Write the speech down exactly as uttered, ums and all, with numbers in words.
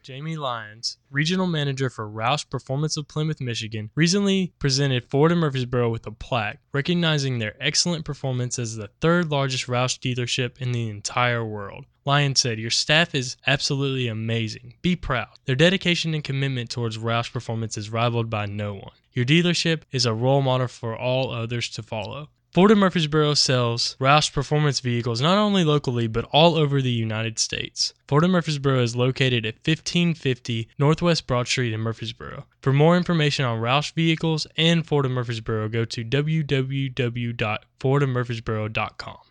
Jamie Lyons, Regional Manager for Roush Performance of Plymouth, Michigan, recently presented Ford of Murfreesboro with a plaque recognizing their excellent performance as the third largest Roush dealership in the entire world. Lyons said, "Your staff is absolutely amazing. Be proud. Their dedication and commitment towards Roush performance is rivaled by no one. Your dealership is a role model for all others to follow." Ford of Murfreesboro sells Roush performance vehicles not only locally but all over the United States. Ford of Murfreesboro is located at fifteen fifty Northwest Broad Street in Murfreesboro. For more information on Roush vehicles and Ford of Murfreesboro, go to w w w dot ford of murfreesboro dot com.